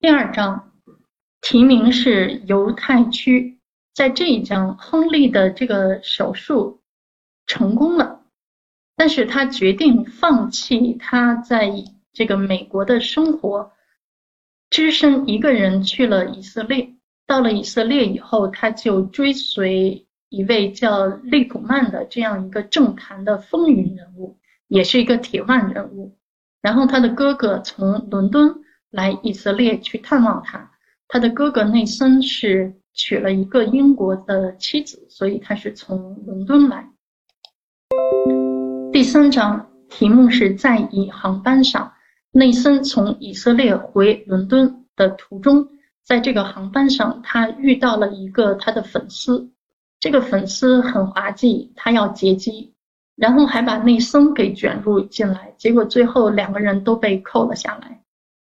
第二章题名是犹太区。在这一章，亨利的这个手术成功了，但是他决定放弃他在这个美国的生活，只身一个人去了以色列。到了以色列以后，他就追随一位叫利普曼的这样一个政坛的风云人物，也是一个铁腕人物。然后他的哥哥从伦敦来以色列去探望他，他的哥哥内森是娶了一个英国的妻子，所以他是从伦敦来。第三章题目是在以航班上，内森从以色列回伦敦的途中，在这个航班上他遇到了一个他的粉丝，这个粉丝很滑稽，他要劫机，然后还把内森给卷入进来，结果最后两个人都被扣了下来。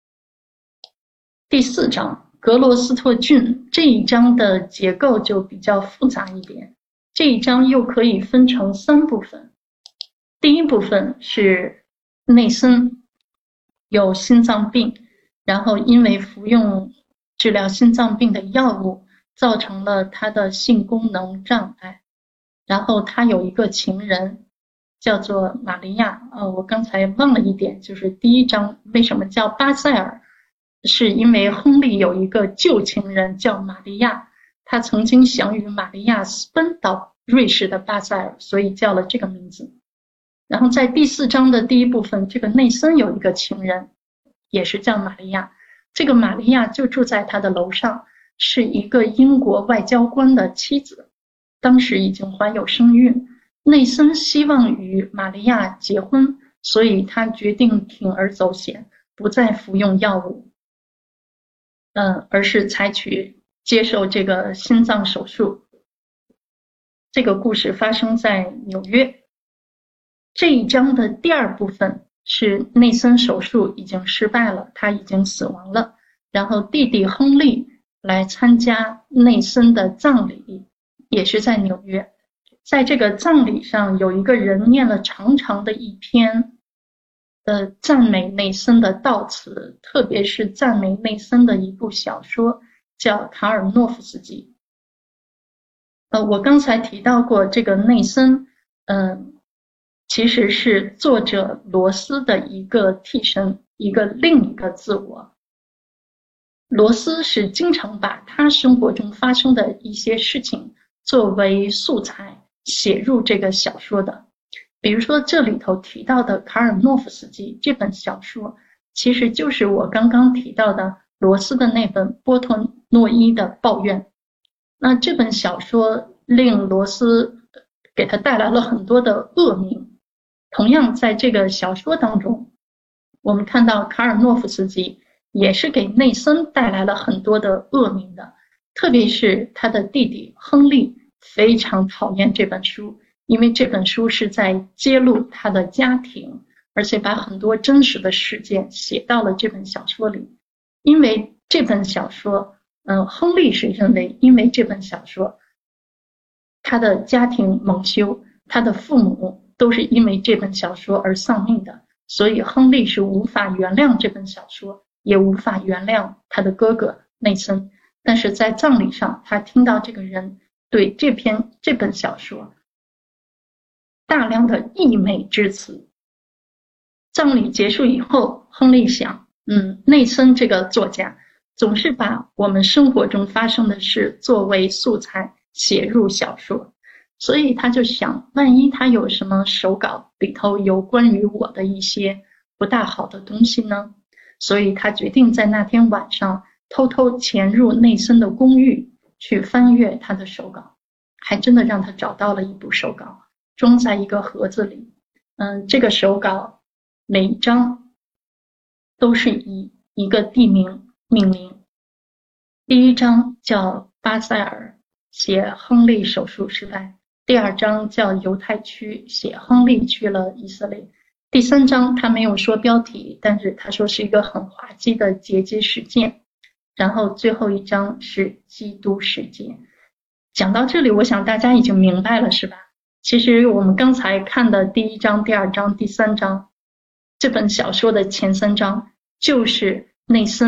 第四章格罗斯特郡，这一章的结构就比较复杂一点，这一章又可以分成三部分。第一部分是内森有心脏病，然后因为服用治疗心脏病的药物造成了他的性功能障碍，然后他有一个情人叫做玛利亚。我刚才忘了一点，就是第一章为什么叫巴塞尔，是因为亨利有一个旧情人叫玛利亚，他曾经想与玛利亚私奔到瑞士的巴塞尔，所以叫了这个名字。然后在第四章的第一部分，这个内森有一个情人也是叫玛利亚，这个玛利亚就住在他的楼上，是一个英国外交官的妻子，当时已经怀有身孕。内森希望与玛利亚结婚，所以他决定铤而走险，不再服用药物，而是接受这个心脏手术。这个故事发生在纽约。这一章的第二部分是内森手术已经失败了，他已经死亡了，然后弟弟亨利来参加内森的葬礼，也是在纽约。在这个葬礼上，有一个人念了长长的一篇赞美内森的悼词，特别是赞美内森的一部小说叫《卡尔诺夫斯基》。我刚才提到过，这个内森其实是作者罗斯的一个替身，另一个自我。罗斯是经常把他生活中发生的一些事情作为素材写入这个小说的。比如说这里头提到的卡尔诺夫斯基这本小说，其实就是我刚刚提到的罗斯的那本波托诺伊的抱怨。那这本小说令罗斯给他带来了很多的恶名。同样在这个小说当中，我们看到卡尔诺夫斯基也是给内森带来了很多的恶名的，特别是他的弟弟亨利非常讨厌这本书，因为这本书是在揭露他的家庭，而且把很多真实的事件写到了这本小说里。因为这本小说亨利是认为因为这本小说他的家庭蒙羞，他的父母都是因为这本小说而丧命的，所以亨利是无法原谅这本小说，也无法原谅他的哥哥内森。但是在葬礼上，他听到这个人对这本小说大量的溢美之词。葬礼结束以后，亨利想，内森这个作家总是把我们生活中发生的事作为素材写入小说，所以他就想，万一他有什么手稿里头有关于我的一些不大好的东西呢？所以他决定在那天晚上偷偷潜入内森的公寓去翻阅他的手稿，还真的让他找到了一部手稿，装在一个盒子里。这个手稿每一章都是以一个地名命名。第一章叫巴塞尔，写亨利手术失败。第二章叫犹太区，写亨利去了以色列。第三章他没有说标题，但是他说是一个很滑稽的劫机事件。然后最后一章是基督世界。讲到这里，我想大家已经明白了，是吧？其实我们刚才看的第一章、第二章、第三章，这本小说的前三章就是内森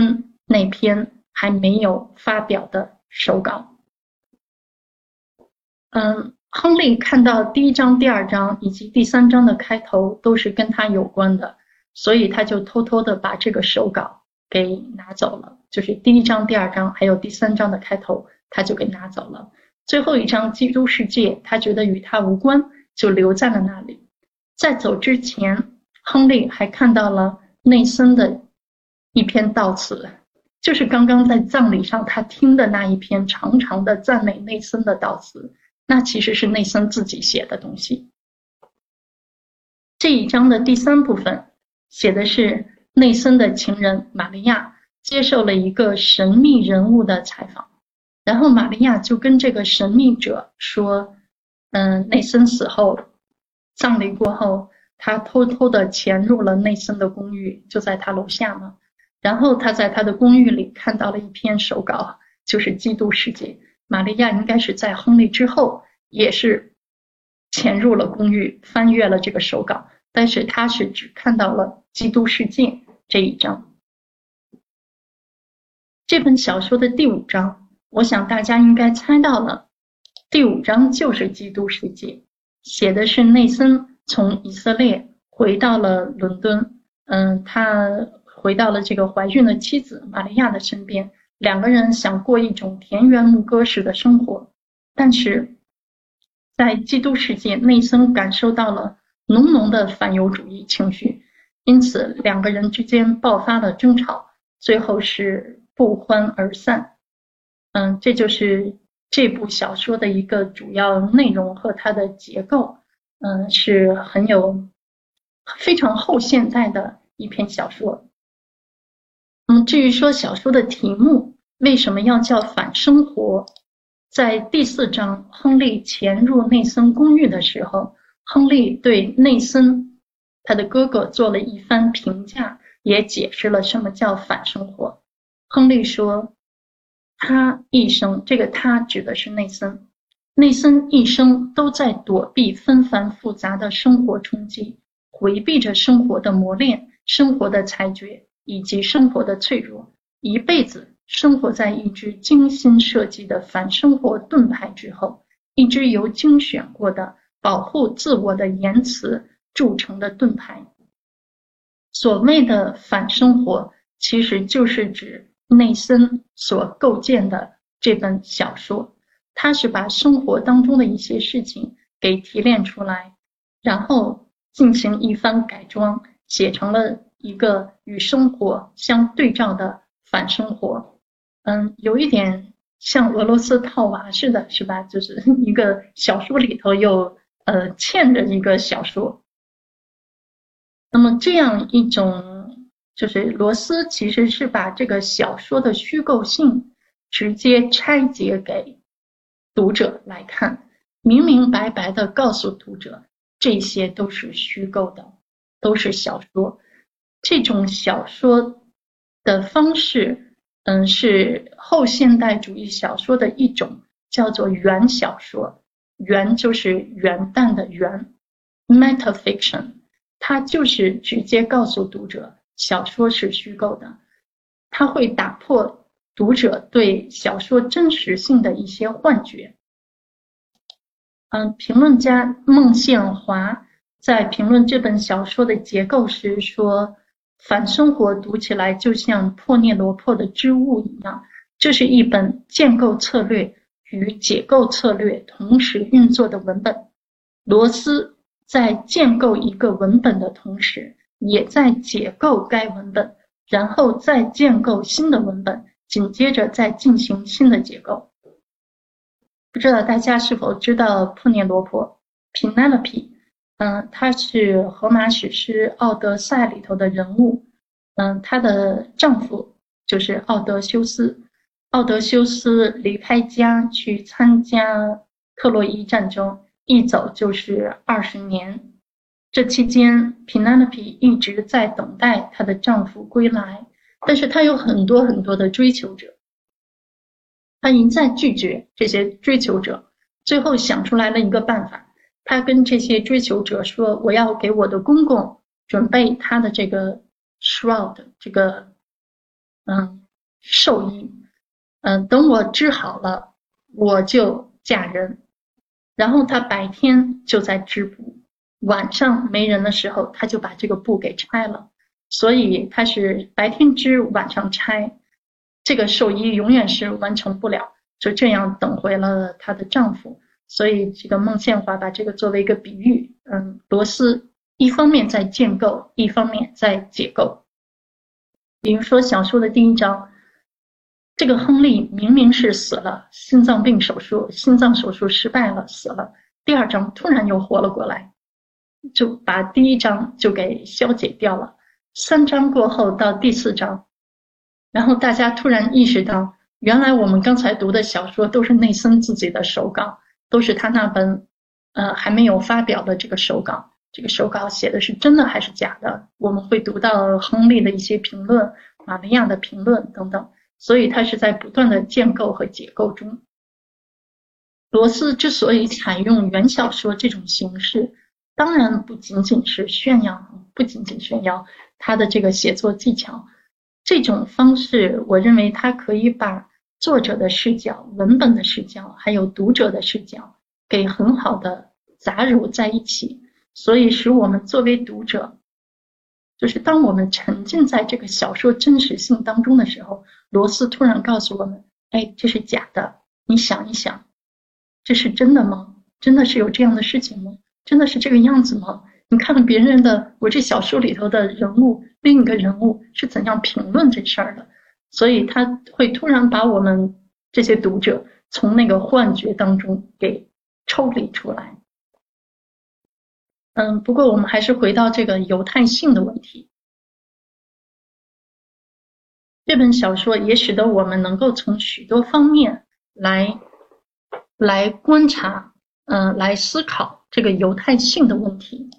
那篇还没有发表的手稿。亨利看到第1章、第2章以及第3章的开头都是跟他有关的，所以他就偷偷的把这个手稿给拿走了，就是第1章、第2章还有第3章的开头他就给拿走了。最后一章基督世界他觉得与他无关，就留在了那里。在走之前，亨利还看到了内森的一篇悼词，就是刚刚在葬礼上他听的那一篇长长的赞美内森的悼词，那其实是内森自己写的东西。这一章的第3部分写的是内森的情人玛利亚接受了一个神秘人物的采访，然后玛利亚就跟这个神秘者说，内森死后，葬礼过后，他偷偷的潜入了内森的公寓，就在他楼下嘛。然后他在他的公寓里看到了一篇手稿，就是《基督世界》。玛利亚应该是在亨利之后，也是潜入了公寓，翻阅了这个手稿，但是他是只看到了《基督世界》这一章。这本小说的第5章，我想大家应该猜到了，第5章就是《基督世界》，写的是内森从以色列回到了伦敦，他回到了这个怀孕的妻子玛利亚的身边，两个人想过一种田园牧歌式的生活，但是在基督世界，内森感受到了浓浓的反犹主义情绪，因此两个人之间爆发了争吵，最后是不欢而散。这就是这部小说的一个主要内容和它的结构，是很有非常后现代的一篇小说。至于说小说的题目为什么要叫反生活，在第4章亨利潜入内森公寓的时候，亨利对内森他的哥哥做了一番评价，也解释了什么叫反生活。亨利说，他一生，这个他指的是内森，内森一生都在躲避纷繁复杂的生活冲击，回避着生活的磨练、生活的裁决以及生活的脆弱，一辈子生活在一只精心设计的反生活盾牌之后，一只由精选过的保护自我的言辞铸成的盾牌。所谓的反生活，其实就是指内森所构建的这本小说，他是把生活当中的一些事情给提炼出来，然后进行一番改装，写成了一个与生活相对照的反生活。有一点像俄罗斯套娃似的，是吧？就是一个小说里头又嵌着一个小说。那么这样一种，就是罗斯其实是把这个小说的虚构性直接拆解给读者来看，明明白白的告诉读者，这些都是虚构的，都是小说。这种小说的方式，是后现代主义小说的一种，叫做元小说。元就是元旦的元 ，metafiction。它就是直接告诉读者小说是虚构的，它会打破读者对小说真实性的一些幻觉。评论家孟宪华在评论这本小说的结构时说，反生活读起来就像破涅罗珀的织物一样，这是一本建构策略与解构策略同时运作的文本。罗斯在建构一个文本的同时，也在解构该文本，然后再建构新的文本，紧接着再进行新的结构。不知道大家是否知道破涅罗珀 Penelope， 她是荷马史诗《奥德赛》里头的人物，她的丈夫就是奥德修斯。奥德修斯离开家去参加特洛伊战争，一走就是20年，这期间 Penelope 一直在等待她的丈夫归来，但是她有很多很多的追求者，她一再拒绝这些追求者，最后想出来了一个办法，她跟这些追求者说，我要给我的公公准备他的这个 shroud， 这个寿衣，等我织好了，我就嫁人。然后他白天就在织布，晚上没人的时候，他就把这个布给拆了。所以他是白天织，晚上拆，这个寿衣永远是完成不了，就这样等回了她的丈夫。所以这个孟宪华把这个作为一个比喻，罗斯一方面在建构，一方面在解构。比如说小说的第一章，这个亨利明明是死了，心脏手术失败了，死了。第二章突然又活了过来，就把第一章就给消解掉了。3章过后到第4章，然后大家突然意识到，原来我们刚才读的小说都是内森自己的手稿，都是他那本还没有发表的这个手稿。这个手稿写的是真的还是假的？我们会读到亨利的一些评论，玛利亚的评论等等。所以他是在不断的建构和解构中。罗斯之所以采用原小说这种形式，当然不仅仅是炫耀他的这个写作技巧。这种方式，我认为他可以把作者的视角、文本的视角，还有读者的视角，给很好的杂糅在一起，所以使我们作为读者，就是当我们沉浸在这个小说真实性当中的时候，罗斯突然告诉我们，这是假的，你想一想，这是真的吗？真的是有这样的事情吗？真的是这个样子吗？你看看别人的，我这小说里头的人物，另一个人物是怎样评论这事儿的，所以他会突然把我们这些读者从那个幻觉当中给抽离出来。不过我们还是回到这个犹太性的问题。这本小说也使得我们能够从许多方面来观察，来思考这个犹太性的问题。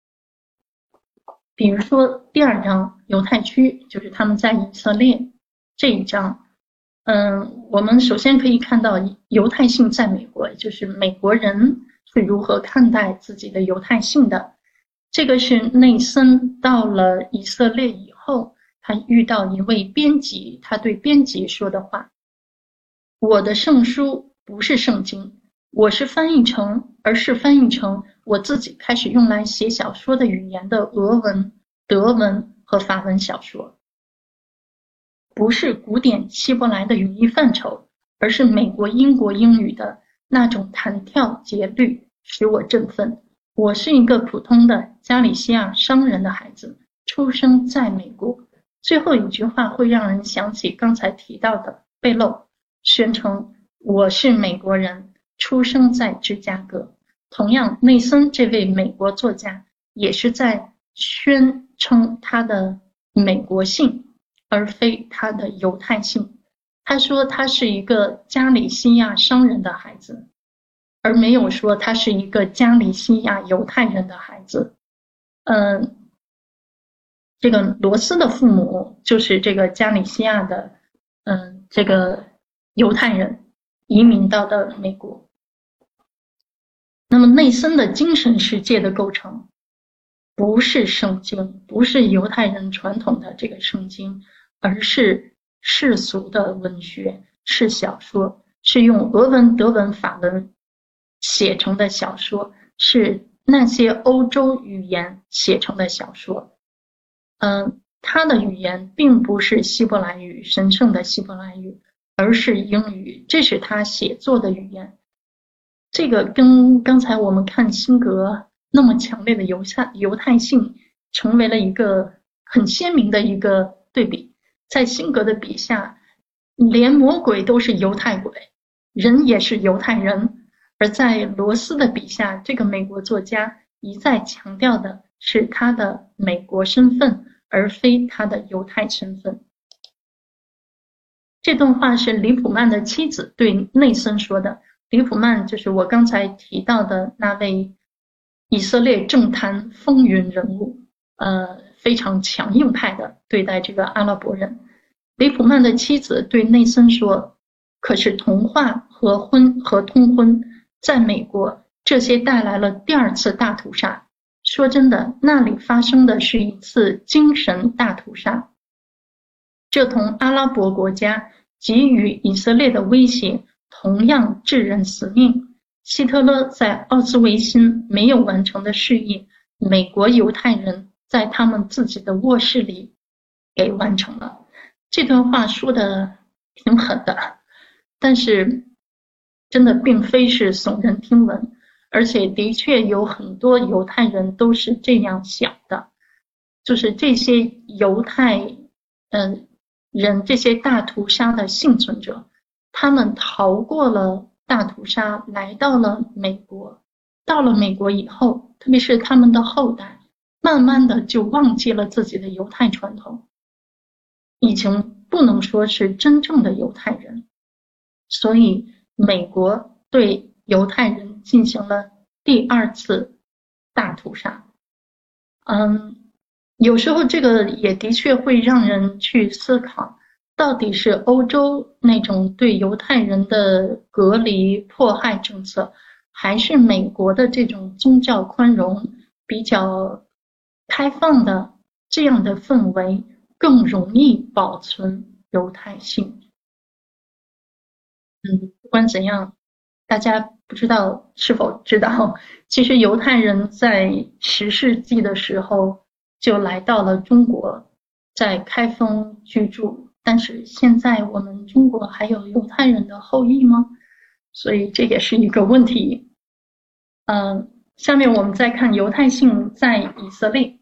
比如说第2章犹太区，就是他们在以色列这一章，我们首先可以看到犹太性在美国，就是美国人是如何看待自己的犹太性的。这个是内森到了以色列以后，他遇到一位编辑，他对编辑说的话：我的圣书不是圣经，而是翻译成我自己开始用来写小说的语言的俄文、德文和法文小说，不是古典希伯来的语义范畴，而是美国英国英语的那种弹跳节律，使我振奋。我是一个普通的加利西亚商人的孩子，出生在美国。最后一句话会让人想起刚才提到的贝漏，宣称我是美国人，出生在芝加哥。同样，内森这位美国作家也是在宣称他的美国性，而非他的犹太性。他说他是一个加利西亚商人的孩子，而没有说他是一个加利西亚犹太人的孩子。这个罗斯的父母就是这个加利西亚的这个犹太人移民到的美国。那么内森的精神世界的构成不是圣经，不是犹太人传统的这个圣经，而是世俗的文学，是小说，是用俄文、德文、法文写成的小说，是那些欧洲语言写成的小说。他的语言并不是希伯来语，神圣的希伯来语，而是英语，这是他写作的语言。这个跟刚才我们看辛格那么强烈的犹太性成为了一个很鲜明的一个对比。在辛格的笔下，连魔鬼都是犹太鬼，人也是犹太人，而在罗斯的笔下，这个美国作家一再强调的是他的美国身份，而非他的犹太身份。这段话是李普曼的妻子对内森说的。李普曼就是我刚才提到的那位以色列政坛风云人物，非常强硬派的对待这个阿拉伯人。李普曼的妻子对内森说，可是童话和通婚在美国这些带来了第2次大屠杀。说真的，那里发生的是一次精神大屠杀。 这同阿拉伯国家给予以色列的威胁同样致人死命。希特勒在奥斯维辛没有完成的事业，美国犹太人在他们自己的卧室里给完成了。这段话说的挺狠的，但是真的并非是耸人听闻，而且的确有很多犹太人都是这样想的，就是这些犹太人，这些大屠杀的幸存者，他们逃过了大屠杀，来到了美国。到了美国以后，特别是他们的后代，慢慢的就忘记了自己的犹太传统，已经不能说是真正的犹太人。所以美国对犹太人进行了第二次大屠杀。有时候这个也的确会让人去思考，到底是欧洲那种对犹太人的隔离迫害政策，还是美国的这种宗教宽容比较开放的这样的氛围更容易保存犹太性。不管怎样，大家不知道是否知道，其实犹太人在10世纪的时候就来到了中国，在开封居住。但是现在我们中国还有犹太人的后裔吗？所以这也是一个问题。下面我们再看犹太性在以色列。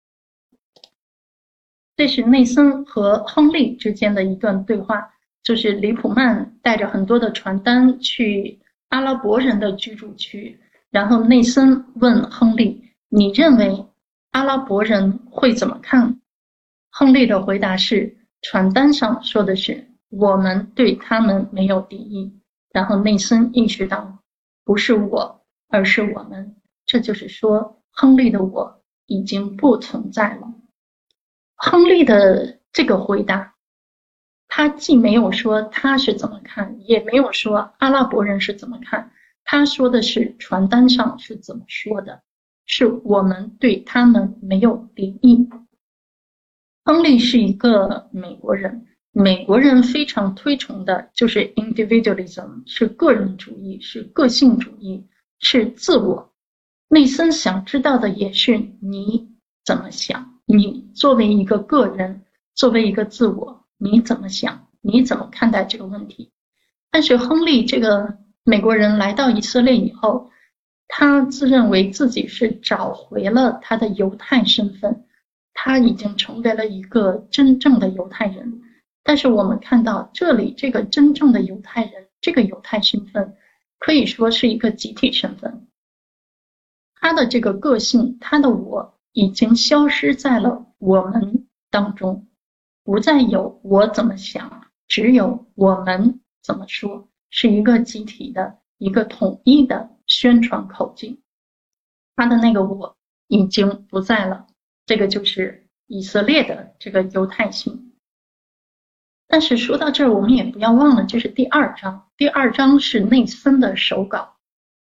这是内森和亨利之间的一段对话，就是李普曼带着很多的传单去阿拉伯人的居住区，然后内森问亨利，你认为阿拉伯人会怎么看？亨利的回答是，传单上说的是我们对他们没有敌意。然后内森意识到，不是我，而是我们，这就是说亨利的我已经不存在了。亨利的这个回答，他既没有说他是怎么看，也没有说阿拉伯人是怎么看，他说的是传单上是怎么说的，是我们对他们没有敌意。亨利是一个美国人，美国人非常推崇的就是 individualism， 是个人主义，是个性主义，是自我。内森想知道的也是你怎么想，你作为一个个人，作为一个自我，你怎么想，你怎么看待这个问题。但是亨利这个美国人来到以色列以后，他自认为自己是找回了他的犹太身份，他已经成为了一个真正的犹太人。但是我们看到这里这个真正的犹太人，这个犹太身份可以说是一个集体身份，他的这个个性，他的我已经消失在了我们当中，不再有我怎么想，只有我们怎么说，是一个集体的一个统一的宣传口径。他的那个我已经不在了，这个就是以色列的这个犹太性。但是说到这儿，我们也不要忘了，这是第2章，第2章是内森的手稿。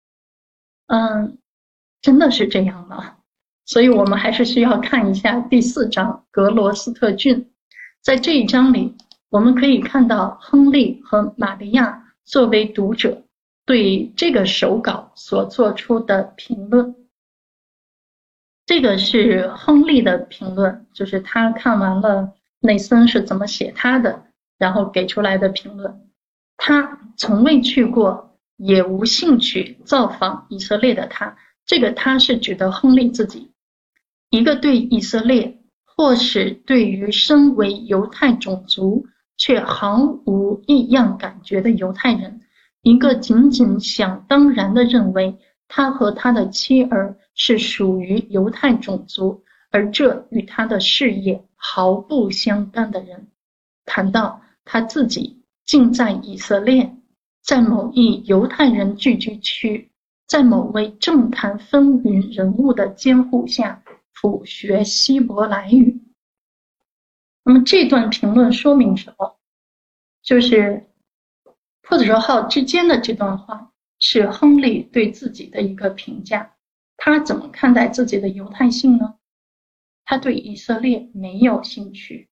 真的是这样吗？所以我们还是需要看一下第4章格罗斯特郡。在这一章里，我们可以看到亨利和玛利亚作为读者对这个手稿所做出的评论。这个是亨利的评论，就是他看完了内森是怎么写他的，然后给出来的评论。他从未去过，也无兴趣造访以色列的他，这个他是指的亨利自己，一个对以色列或是对于身为犹太种族却毫无异样感觉的犹太人，一个仅仅想当然地认为他和他的妻儿是属于犹太种族，而这与他的事业毫不相干的人，谈到他自己竟在以色列，在某一犹太人聚居区，在某位政坛风云人物的监护下辅学希伯来语。那么这段评论说明什么？就是破折号之间的这段话是亨利对自己的一个评价。他怎么看待自己的犹太性呢？他对以色列没有兴趣，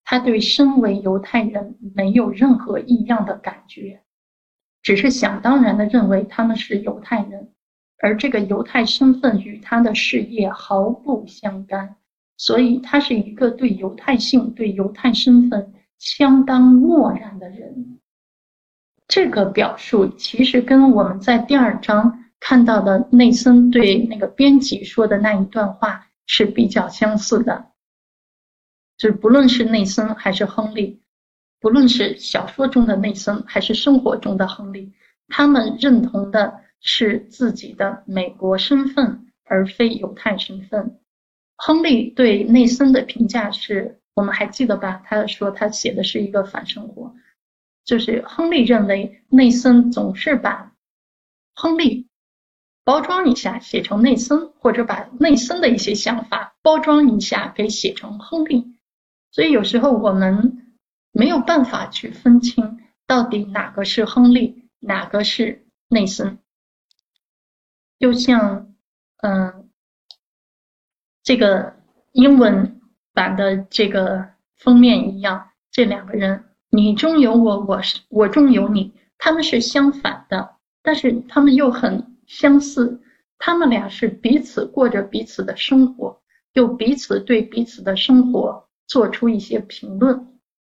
他对身为犹太人没有任何异样的感觉，只是想当然地认为他们是犹太人，而这个犹太身份与他的事业毫不相干，所以他是一个对犹太性、对犹太身份相当漠然的人。这个表述其实跟我们在第2章看到的内森对那个编辑说的那一段话是比较相似的。就不论是内森还是亨利，不论是小说中的内森还是生活中的亨利，他们认同的是自己的美国身份，而非犹太身份。亨利对内森的评价是，我们还记得吧？他说他写的是一个反生活，就是亨利认为内森总是把亨利包装一下写成内森，或者把内森的一些想法包装一下给写成亨利。所以有时候我们没有办法去分清到底哪个是亨利，哪个是内森。就像这个英文版的这个封面一样，这两个人你中有我，我中有你，他们是相反的，但是他们又很相似。他们俩是彼此过着彼此的生活，又彼此对彼此的生活做出一些评论。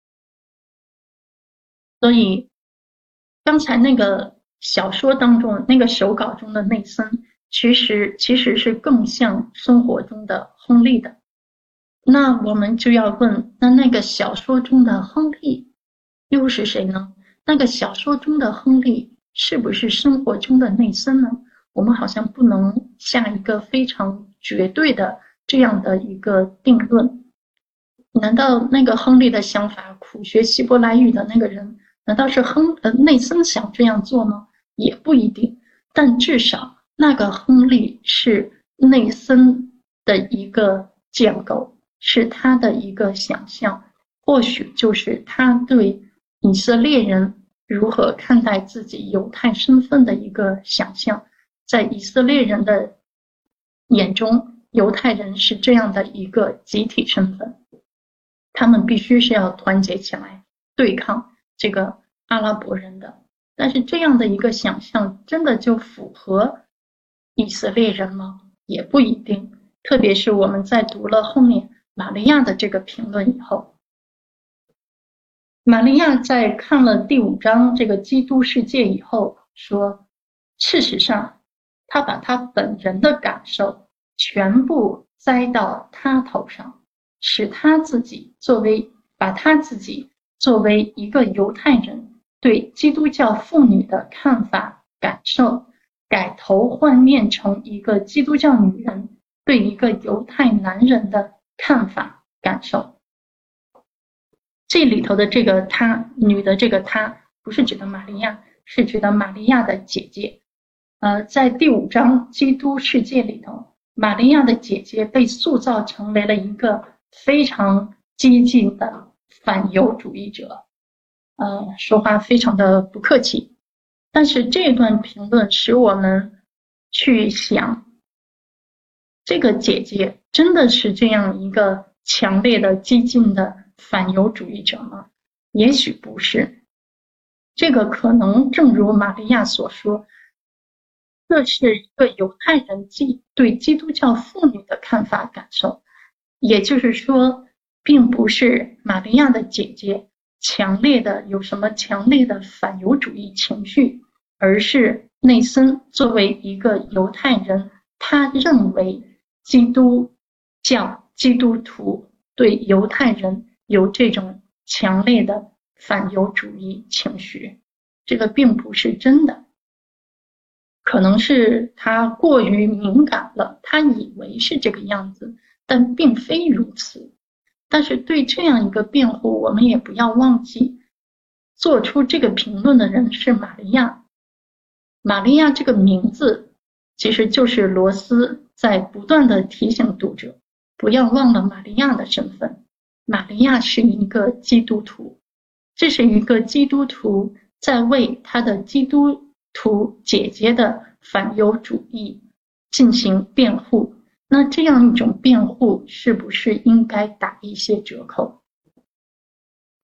所以刚才那个小说当中那个手稿中的内森其实是更像生活中的亨利的。那我们就要问，那个小说中的亨利又是谁呢？那个小说中的亨利是不是生活中的内森呢？我们好像不能下一个非常绝对的这样的一个定论。难道那个亨利的想法，苦学希伯来语的那个人，难道是内森想这样做吗？也不一定，但至少那个亨利是内森的一个建构，是他的一个想象，或许就是他对以色列人如何看待自己犹太身份的一个想象。在以色列人的眼中，犹太人是这样的一个集体身份，他们必须是要团结起来对抗这个阿拉伯人的。但是这样的一个想象真的就符合以色列人吗？也不一定，特别是我们在读了后面玛利亚的这个评论以后，玛利亚在看了第5章这个基督世界以后说，事实上他把他本人的感受全部栽到他头上，使他自己把他自己作为一个犹太人对基督教妇女的看法感受，改头换面成一个基督教女人对一个犹太男人的看法感受。这里头的这个她，女的这个她，不是指的玛利亚，是指的玛利亚的姐姐。在第5章基督世界里头，玛利亚的姐姐被塑造成为了一个非常激进的反犹主义者，说话非常的不客气。但是这段评论使我们去想，这个姐姐真的是这样一个强烈的激进的反犹主义者吗？也许不是。这个可能正如玛利亚所说，这是一个犹太人对基督教妇女的看法感受，也就是说，并不是玛利亚的姐姐有什么强烈的反犹主义情绪，而是内森作为一个犹太人，他认为基督教基督徒对犹太人有这种强烈的反犹主义情绪，这个并不是真的。可能是他过于敏感了，他以为是这个样子，但并非如此。但是对这样一个辩护，我们也不要忘记，做出这个评论的人是玛利亚。玛利亚这个名字其实就是罗斯在不断的提醒读者，不要忘了玛利亚的身份。玛利亚是一个基督徒，这是一个基督徒在为他的基督徒姐姐的反犹主义进行辩护。那这样一种辩护是不是应该打一些折扣？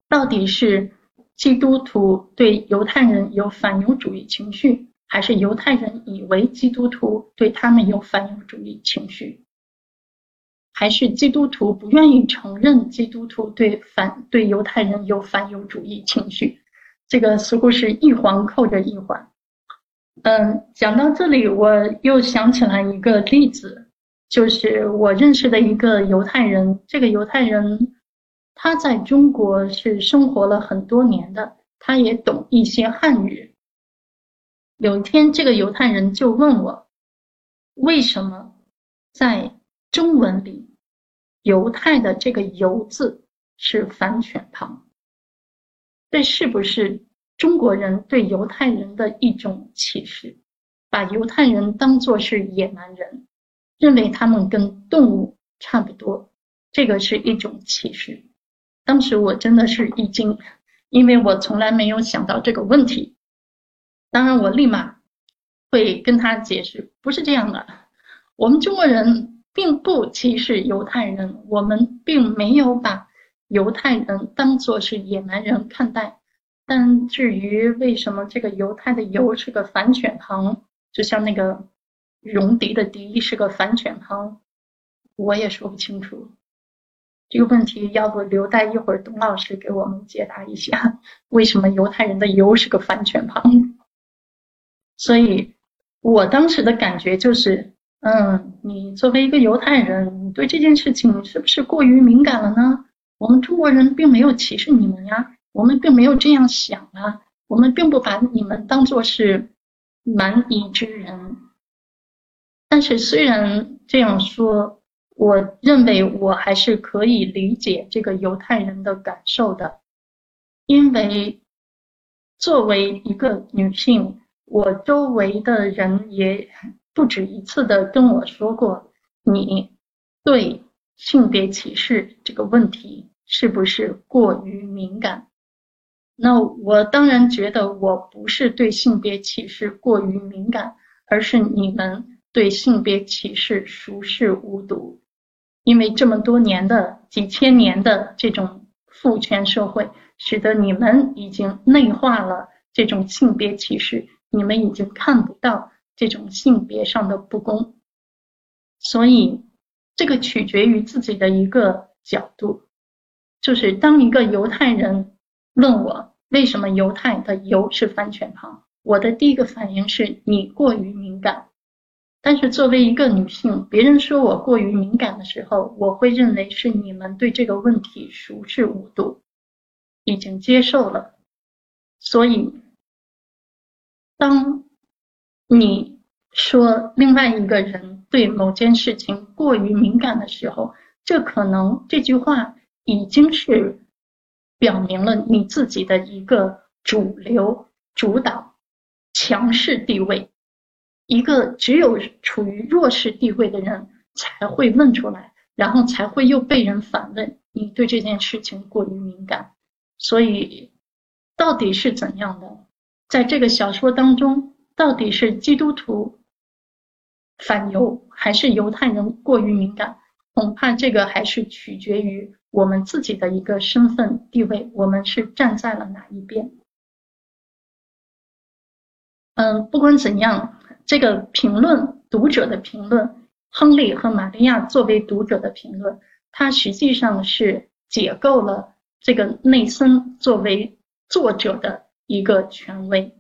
到底是基督徒对犹太人有反犹主义情绪，还是犹太人以为基督徒对他们有反犹主义情绪，还是基督徒不愿意承认基督徒对犹太人有反犹主义情绪？这个似乎是一环扣着一环。讲到这里，我又想起来一个例子，就是我认识的一个犹太人。这个犹太人他在中国是生活了很多年的，他也懂一些汉语。有一天，这个犹太人就问我，为什么在中文里犹太的这个犹字是反犬旁？这是不是中国人对犹太人的一种歧视，把犹太人当作是野蛮人，认为他们跟动物差不多，这个是一种歧视。当时我真的是一惊，因为我从来没有想到这个问题。当然我立马会跟他解释，不是这样的，我们中国人并不歧视犹太人，我们并没有把犹太人当作是野蛮人看待。但至于为什么这个犹太的犹是个反犬旁，就像那个戎狄的狄是个反犬旁，我也说不清楚。这个问题要不留待一会儿董老师给我们解答一下，为什么犹太人的犹是个反犬旁。所以我当时的感觉就是，你作为一个犹太人，你对这件事情是不是过于敏感了呢？我们中国人并没有歧视你们呀，我们并没有这样想啊，我们并不把你们当作是蛮夷之人。但是虽然这样说，我认为我还是可以理解这个犹太人的感受的，因为作为一个女性，我周围的人也不止一次的跟我说过，你对性别歧视这个问题是不是过于敏感？那我当然觉得我不是对性别歧视过于敏感，而是你们对性别歧视熟视无睹。因为这么多年的几千年的这种父权社会，使得你们已经内化了这种性别歧视，你们已经看不到这种性别上的不公。所以这个取决于自己的一个角度，就是当一个犹太人问我为什么犹太的犹是反犬旁，我的第一个反应是你过于敏感。但是作为一个女性，别人说我过于敏感的时候，我会认为是你们对这个问题熟视无睹，已经接受了。所以当你说另外一个人对某件事情过于敏感的时候，这句话已经是表明了你自己的一个主流、主导、强势地位。一个只有处于弱势地位的人才会问出来，然后才会又被人反问，你对这件事情过于敏感。所以到底是怎样的？在这个小说当中，到底是基督徒反犹，还是犹太人过于敏感？恐怕这个还是取决于我们自己的一个身份地位，我们是站在了哪一边。不管怎样，这个评论，读者的评论，亨利和玛利亚作为读者的评论，它实际上是解构了这个内森作为作者的一个权威。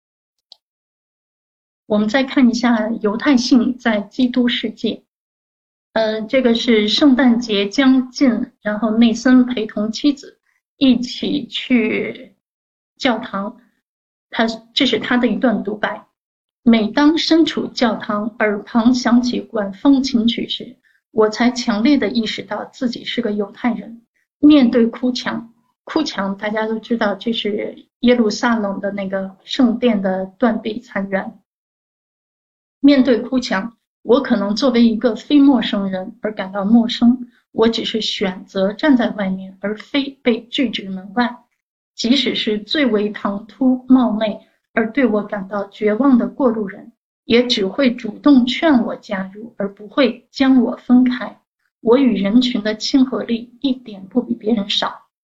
我们再看一下犹太性在基督世界。这个是圣诞节将近，然后内森陪同妻子一起去教堂，这是他的一段独白。每当身处教堂，耳旁响起管风琴曲时，我才强烈地意识到自己是个犹太人。面对哭墙大家都知道，这是耶路撒冷的那个圣殿的断壁残垣。面对哭墙，我可能作为一个非陌生人而感到陌生，我只是选择站在外面，而非被拒之门外。即使是最为唐突冒昧而对我感到绝望的过路人，也只会主动劝我加入，而不会将我分开。我与人群的亲和力一点不比别人少。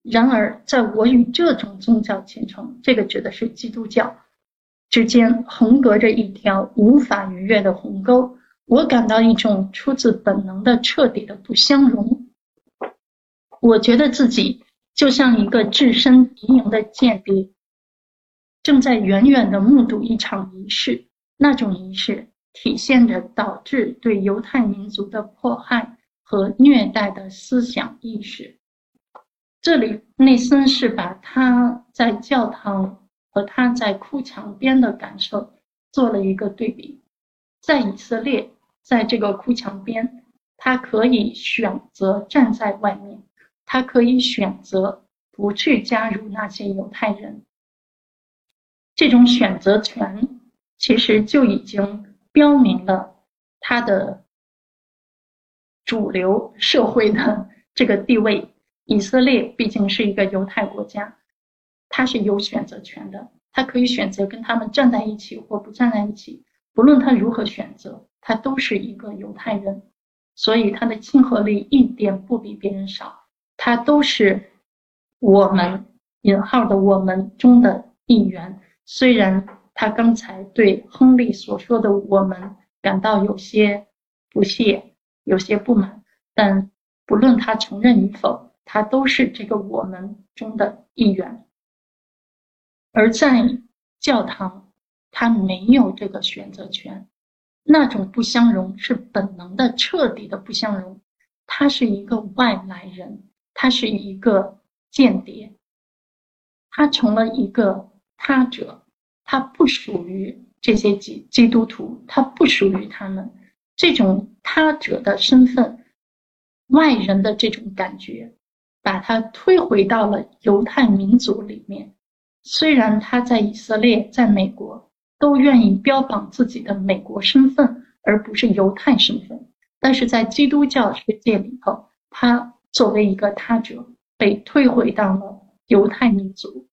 然而，在我与这种宗教虔诚，这个指的是基督教之间，横隔着一条无法逾越的鸿沟。我感到一种出自本能的彻底的不相容。我觉得自己就像一个置身敌营的间谍，正在远远地目睹一场仪式。那种仪式体现着导致对犹太民族的迫害和虐待的思想意识。这里内森是把他在教堂和他在哭墙边的感受做了一个对比。在以色列，在这个哭墙边，他可以选择站在外面，他可以选择不去加入那些犹太人。这种选择权其实就已经标明了他的主流社会的这个地位。以色列毕竟是一个犹太国家，他是有选择权的，他可以选择跟他们站在一起或不站在一起，不论他如何选择，他都是一个犹太人，所以他的亲和力一点不比别人少，他都是我们引号的我们中的一员。虽然他刚才对亨利所说的我们感到有些不屑，有些不满，但不论他承认与否，他都是这个我们中的一员。而在教堂，他没有这个选择权，那种不相容是本能的、彻底的不相容。他是一个外来人，他是一个间谍，他成了一个他者，他不属于这些基督徒，他不属于他们。这种他者的身份，外人的这种感觉，把他推回到了犹太民族里面。虽然他在以色列、在美国都愿意标榜自己的美国身份，而不是犹太身份，但是在基督教世界里头，他作为一个他者，被推回到了犹太民族。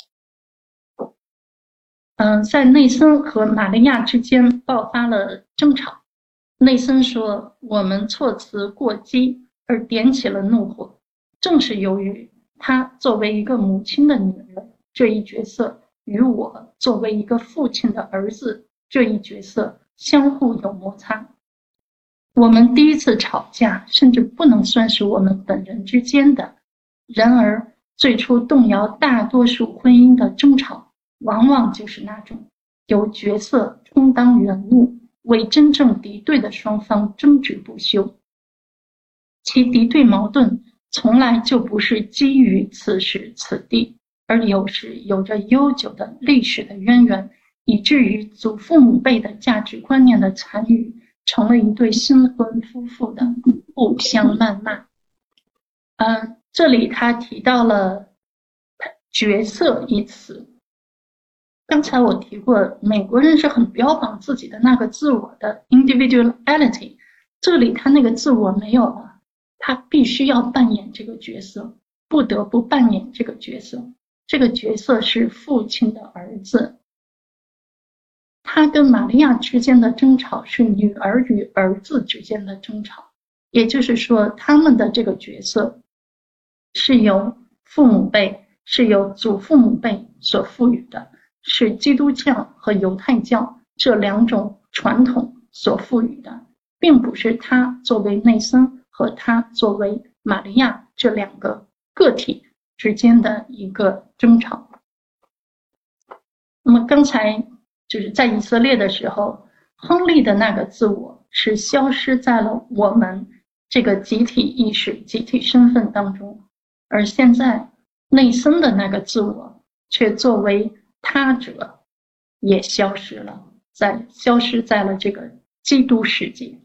在内森和玛利亚之间爆发了争吵。内森说，我们措辞过激而点起了怒火，正是由于他作为一个母亲的女儿这一角色与我作为一个父亲的儿子这一角色相互有摩擦。我们第一次吵架甚至不能算是我们本人之间的，然而最初动摇大多数婚姻的争吵往往就是那种由角色充当人物，为真正敌对的双方争执不休。其敌对矛盾从来就不是基于此时此地，而有时有着悠久的历史的渊源，以至于祖父母辈的价值观念的残余，成了一对新婚夫妇的互相谩骂。这里他提到了角色一词。刚才我提过，美国人是很标榜自己的那个自我的 individuality， 这里他那个自我没有了，他必须要扮演这个角色，不得不扮演这个角色。这个角色是父亲的儿子。他跟玛利亚之间的争吵是女儿与儿子之间的争吵，也就是说，他们的这个角色是由父母辈、是由祖父母辈所赋予的，是基督教和犹太教这两种传统所赋予的，并不是他作为内森和他作为玛利亚这两个个体之间的一个争吵。那么刚才就是在以色列的时候，亨利的那个自我是消失在了我们这个集体意识、集体身份当中，而现在内森的那个自我却作为他者也消失了，消失在了这个基督世界。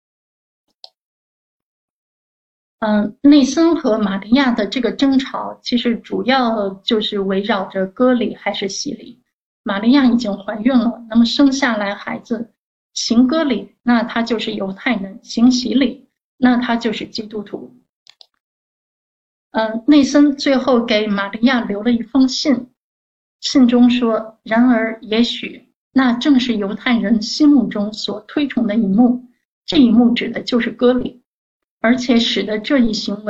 内森和玛利亚的这个争吵其实主要就是围绕着割礼还是洗礼。玛利亚已经怀孕了，那么生下来孩子行割礼，那他就是犹太人；行洗礼，那他就是基督徒。内森最后给玛利亚留了一封信，信中说，然而也许那正是犹太人心目中所推崇的一幕，这一幕指的就是割礼，而且使得这一行为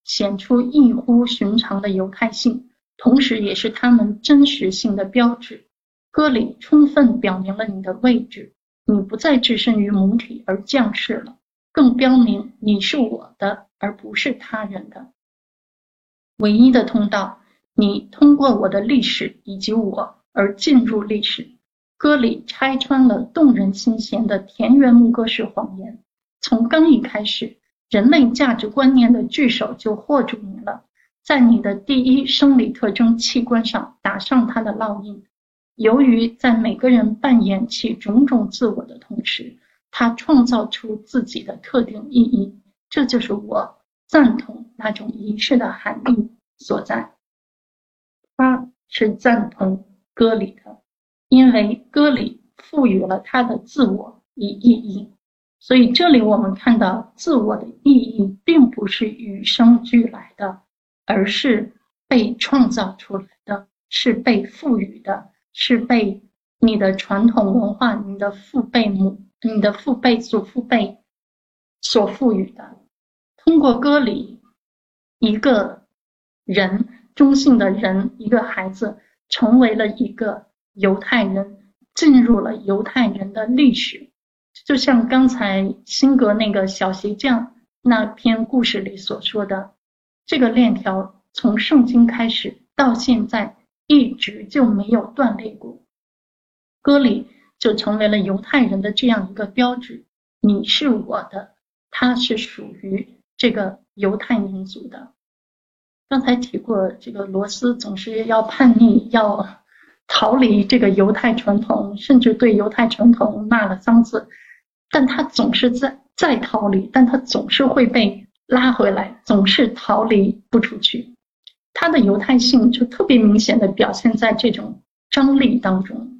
显出异乎寻常的犹太性，同时也是他们真实性的标志。歌里充分表明了你的位置，你不再置身于母体而降世了，更标明你是我的而不是他人的唯一的通道。你通过我的历史以及我而进入历史。歌里拆穿了动人心弦的田园牧歌式谎言，从刚一开始，人类价值观念的句首就惑住你了，在你的第一生理特征器官上打上它的烙印。由于在每个人扮演起种种自我的同时，他创造出自己的特定意义，这就是我赞同那种仪式的含义所在。他是赞同歌里的，因为歌里赋予了他的自我以意义。所以这里我们看到自我的意义并不是与生俱来的，而是被创造出来的，是被赋予的，是被你的传统文化、你的父辈祖父辈所赋予的。通过歌里，一个人，中性的人，一个孩子成为了一个犹太人，进入了犹太人的历史。就像刚才辛格那个小鞋匠那篇故事里所说的，这个链条从圣经开始到现在一直就没有断裂过。歌里就成为了犹太人的这样一个标志，你是我的，他是属于这个犹太民族的。刚才提过，这个罗斯总是要叛逆，要逃离这个犹太传统，甚至对犹太传统骂了脏字，但他总是在逃离，但他总是会被拉回来，总是逃离不出去。他的犹太性就特别明显的表现在这种张力当中。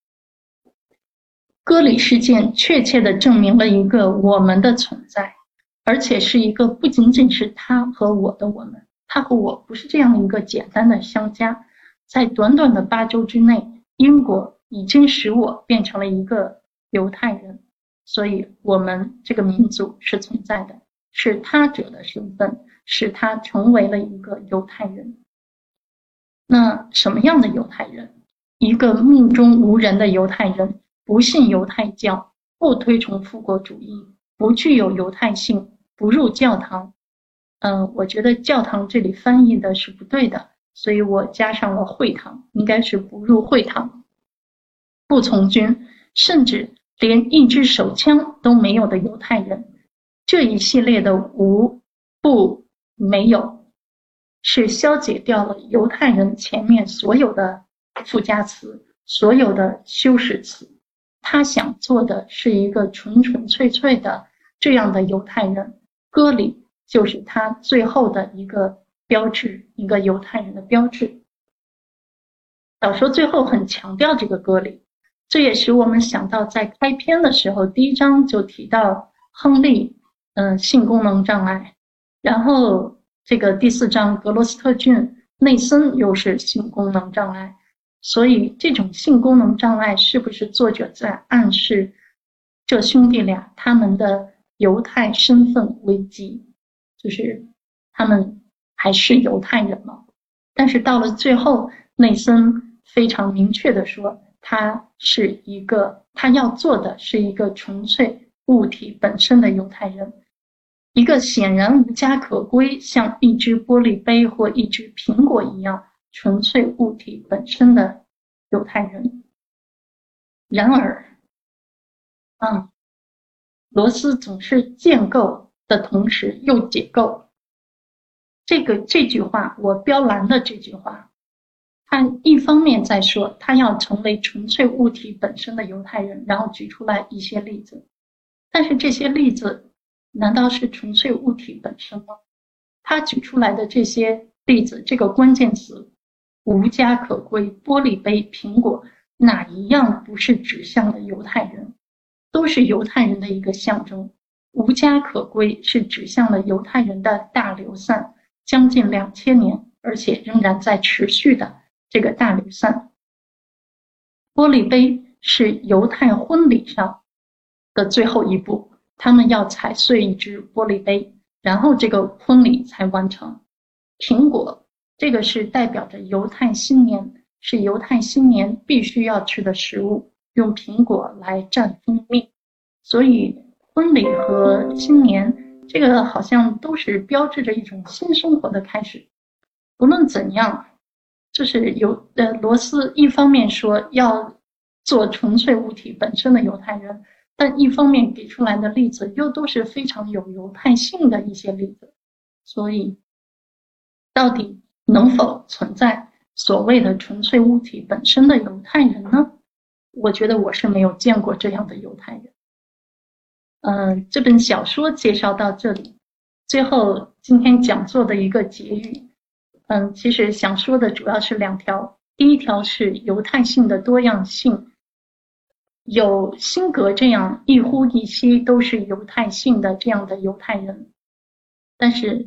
歌里事件确切地证明了一个我们的存在，而且是一个不仅仅是他和我的我们，他和我不是这样一个简单的相加。在短短的8周之内，英国已经使我变成了一个犹太人，所以我们这个民族是存在的，是他者的身份，使他成为了一个犹太人。那什么样的犹太人？一个目中无人的犹太人，不信犹太教，不推崇复国主义，不具有犹太性，不入教堂。我觉得教堂这里翻译的是不对的，所以我加上了会堂，应该是不入会堂，不从军，甚至连一支手枪都没有的犹太人。这一系列的无、不、没有，是消解掉了犹太人前面所有的附加词，所有的修饰词。他想做的是一个纯纯粹粹的这样的犹太人，歌里就是他最后的一个标志，一个犹太人的标志。小说最后很强调这个歌里，这也使我们想到在开篇的时候，第1章就提到亨利性功能障碍，然后这个第4章格罗斯特郡内森又是性功能障碍。所以这种性功能障碍是不是作者在暗示这兄弟俩他们的犹太身份危机，就是他们还是犹太人吗？但是到了最后，内森非常明确地说，他要做的是一个纯粹物体本身的犹太人，一个显然无家可归，像一只玻璃杯或一只苹果一样纯粹物体本身的犹太人。然而，罗斯总是建构的同时又解构。这句话，我标蓝的这句话，他一方面在说他要成为纯粹物体本身的犹太人，然后举出来一些例子，但是这些例子难道是纯粹物体本身吗？他举出来的这些例子，这个关键词无家可归、玻璃杯、苹果，哪一样不是指向了犹太人？都是犹太人的一个象征。无家可归是指向了犹太人的大流散，将近2000年，而且仍然在持续的这个大流散。玻璃杯是犹太婚礼上的最后一步，他们要踩碎一只玻璃杯，然后这个婚礼才完成。 苹果，这个是代表着犹太新年，是犹太新年必须要吃的食物，用苹果来蘸蜂蜜。所以婚礼和新年这个好像都是标志着一种新生活的开始。不论怎样，就是罗斯一方面说要做纯粹物体本身的犹太人，但一方面给出来的例子又都是非常有犹太性的一些例子。所以到底能否存在所谓的纯粹物体本身的犹太人呢？我觉得我是没有见过这样的犹太人。这本小说介绍到这里，最后今天讲座的一个结语。其实想说的主要是2条。第一条是犹太性的多样性，有辛格这样一呼一吸都是犹太性的这样的犹太人，但是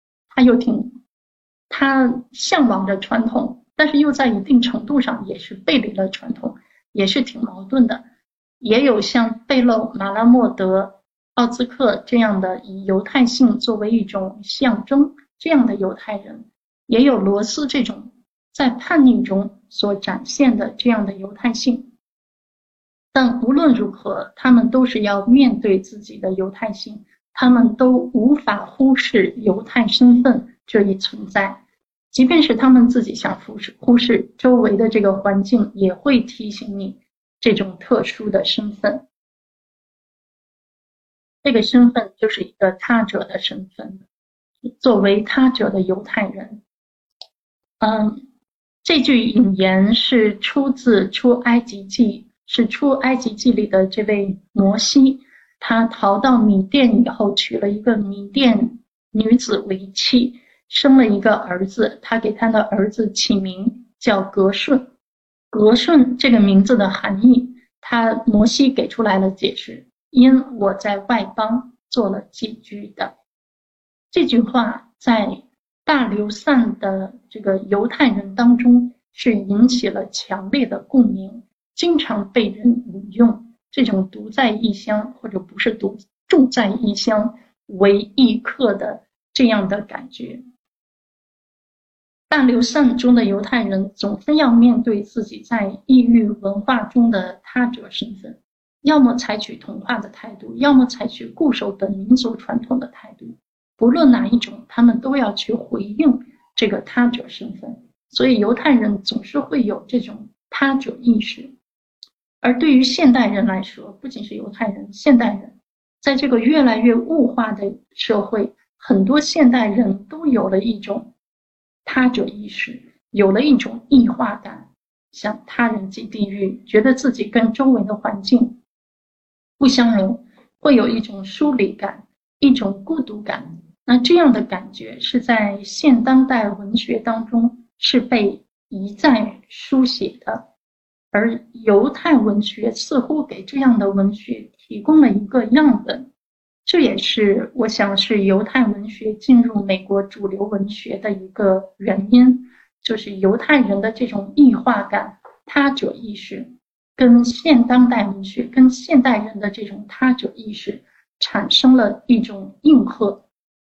他向往着传统，但是又在一定程度上也是背离了传统，也是挺矛盾的。也有像贝勒、马拉莫德、奥兹克这样的以犹太性作为一种象征这样的犹太人，也有罗斯这种在叛逆中所展现的这样的犹太性。但无论如何，他们都是要面对自己的犹太性，他们都无法忽视犹太身份这一存在。即便是他们自己想忽视，周围的这个环境也会提醒你这种特殊的身份。这个身份就是一个他者的身份，作为他者的犹太人。这句引言是出自出埃及记，是出埃及记里的这位摩西，他逃到米甸以后，娶了一个米甸女子为妻，生了一个儿子，他给他的儿子起名叫革顺。革顺这个名字的含义，摩西给出来了解释，因我在外邦做了寄居的。这句话在大流散的这个犹太人当中是引起了强烈的共鸣，经常被人引用这种独在异乡或者不是住在异乡为异客的这样的感觉。大流散中的犹太人总是要面对自己在异域文化中的他者身份，要么采取同化的态度，要么采取固守本民族传统的态度。不论哪一种，他们都要去回应这个他者身份。所以犹太人总是会有这种他者意识。而对于现代人来说，不仅是犹太人，现代人在这个越来越物化的社会，很多现代人都有了一种他者意识，有了一种异化感，像他人即地狱，觉得自己跟周围的环境不相容，会有一种疏离感，一种孤独感。那这样的感觉是在现当代文学当中是被一再书写的，而犹太文学似乎给这样的文学提供了一个样本。这也是我想是犹太文学进入美国主流文学的一个原因，就是犹太人的这种异化感、他者意识跟现当代文学跟现代人的这种他者意识产生了一种应和。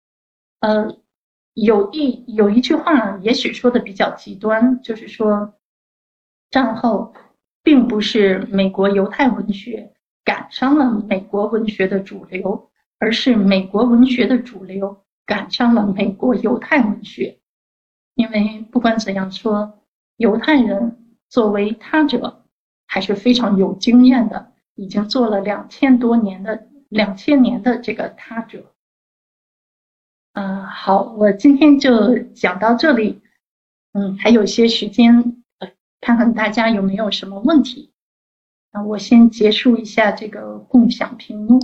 有一句话也许说的比较极端，就是说战后并不是美国犹太文学赶上了美国文学的主流，而是美国文学的主流赶上了美国犹太文学。因为不管怎样说，犹太人作为他者还是非常有经验的，已经做了2000年的这个他者。好，我今天就讲到这里。还有些时间，看看大家有没有什么问题。我先结束一下这个共享屏幕。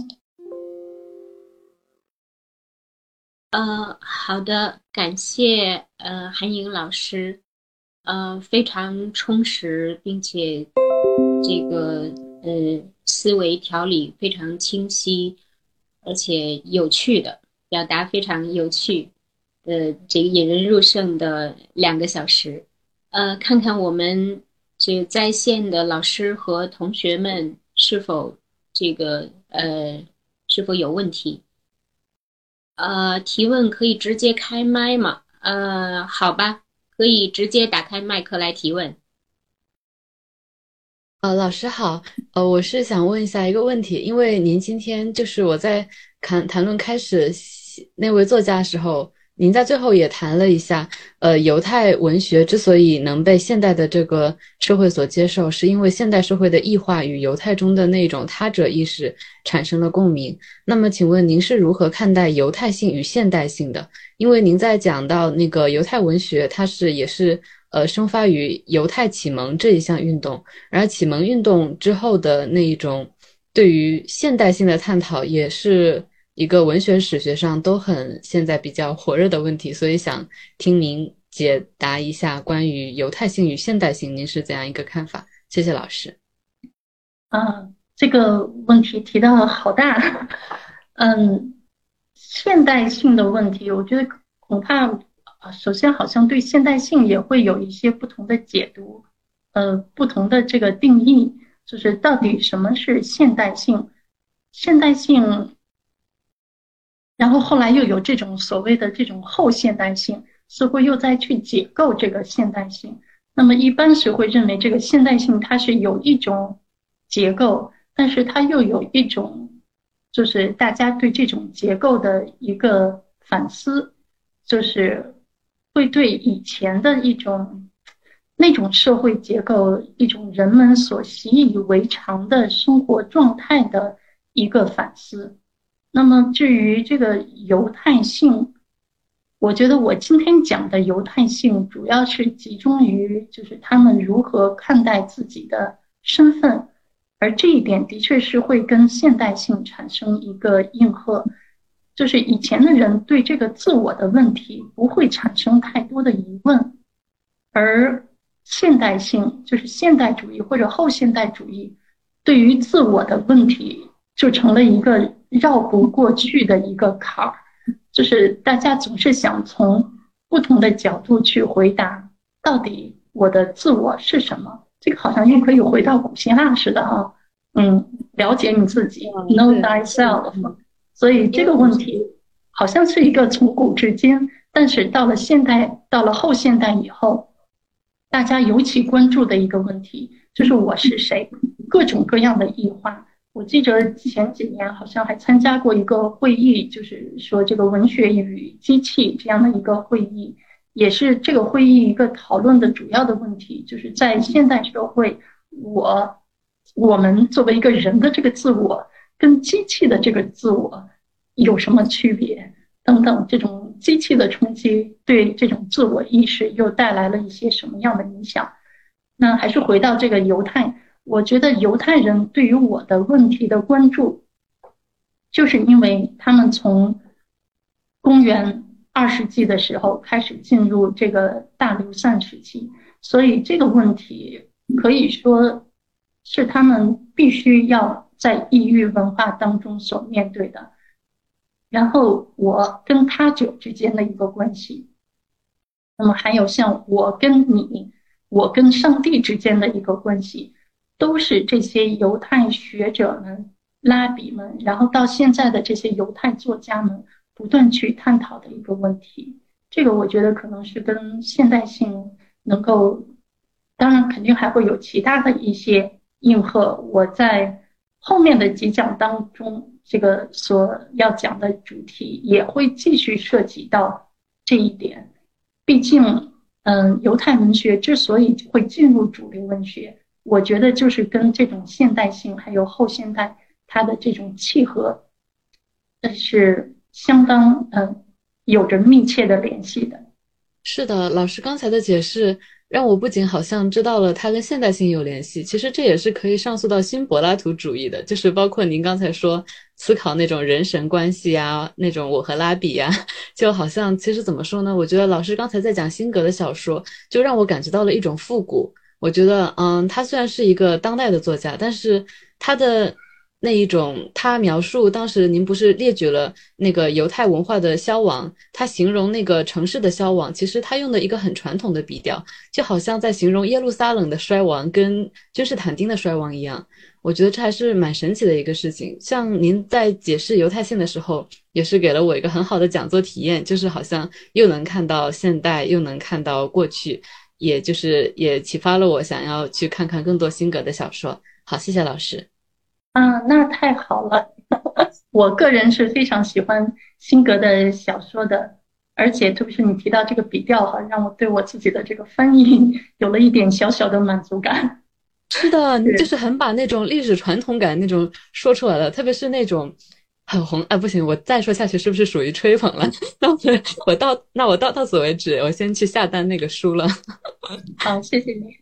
好的，感谢韩颖老师，非常充实，并且这个思维条理非常清晰，而且有趣的表达非常有趣，这个引人入胜的2个小时，看看我们这个在线的老师和同学们是否这个是否有问题。提问可以直接开麦嘛？ 好吧，可以直接打开麦克来提问。 老师好，我是想问一下一个问题，因为您今天就是我在谈论开始那位作家的时候，您在最后也谈了一下，犹太文学之所以能被现代的这个社会所接受，是因为现代社会的异化与犹太中的那种他者意识产生了共鸣。那么，请问您是如何看待犹太性与现代性的？因为您在讲到那个犹太文学，它也是生发于犹太启蒙这一项运动。然后启蒙运动之后的那一种对于现代性的探讨，也是一个文学史学上都很现在比较火热的问题，所以想听您解答一下关于犹太性与现代性，您是怎样一个看法？谢谢老师。 这个问题提到好大。现代性的问题，我觉得恐怕首先好像对现代性也会有一些不同的解读，不同的这个定义，就是到底什么是现代性？现代性，然后后来又有这种所谓的这种后现代性，似乎又在去解构这个现代性。那么一般是会认为这个现代性它是有一种结构，但是它又有一种就是大家对这种结构的一个反思，就是会对以前的一种那种社会结构，一种人们所习以为常的生活状态的一个反思。那么至于这个犹太性，我觉得我今天讲的犹太性主要是集中于就是他们如何看待自己的身份，而这一点的确是会跟现代性产生一个应和。就是以前的人对这个自我的问题不会产生太多的疑问，而现代性就是现代主义或者后现代主义对于自我的问题就成了一个绕不过去的一个坎儿，就是大家总是想从不同的角度去回答，到底我的自我是什么？这个好像又可以回到古希腊似的哈，了解你自己，know thyself。所以这个问题好像是一个从古至今，但是到了现代，到了后现代以后，大家尤其关注的一个问题就是我是谁，各种各样的异化。我记得前几年好像还参加过一个会议，就是说这个文学与机器这样的一个会议，也是这个会议一个讨论的主要的问题，就是在现代社会，我们作为一个人的这个自我跟机器的这个自我有什么区别？等等，这种机器的冲击对这种自我意识又带来了一些什么样的影响？那还是回到这个犹太，我觉得犹太人对于我的问题的关注，就是因为他们从公元20世纪的时候开始进入这个大流散时期，所以这个问题可以说是他们必须要在异域文化当中所面对的。然后我跟他者之间的一个关系，那么还有像我跟你，我跟上帝之间的一个关系，都是这些犹太学者们、拉比们，然后到现在的这些犹太作家们不断去探讨的一个问题。这个我觉得可能是跟现代性能够，当然肯定还会有其他的一些应和。我在后面的几讲当中，这个所要讲的主题也会继续涉及到这一点。毕竟，犹太文学之所以会进入主流文学，我觉得就是跟这种现代性还有后现代它的这种契合，是相当有着密切的联系的。 是的，老师刚才的解释让我不仅好像知道了它跟现代性有联系，其实这也是可以上溯到新柏拉图主义的，就是包括您刚才说思考那种人神关系啊，那种我和拉比呀，就好像其实怎么说呢？我觉得老师刚才在讲辛格的小说，就让我感觉到了一种复古。我觉得，他虽然是一个当代的作家，但是他的那一种，他描述当时您不是列举了那个犹太文化的消亡，他形容那个城市的消亡，其实他用的一个很传统的笔调，就好像在形容耶路撒冷的衰亡跟君士坦丁的衰亡一样。我觉得这还是蛮神奇的一个事情。像您在解释犹太性的时候，也是给了我一个很好的讲座体验，就是好像又能看到现代，又能看到过去，也就是也启发了我想要去看看更多辛格的小说。好，谢谢老师。 啊，那太好了。我个人是非常喜欢辛格的小说的，而且特别是你提到这个笔调哈，让我对我自己的这个翻译有了一点小小的满足感。 是的，你就是是很把那种历史传统感那种说出来了，特别是那种很红。哎，不行，我再说下去是不是属于吹捧了？那我到此为止，我先去下单那个书了。 好，谢谢你。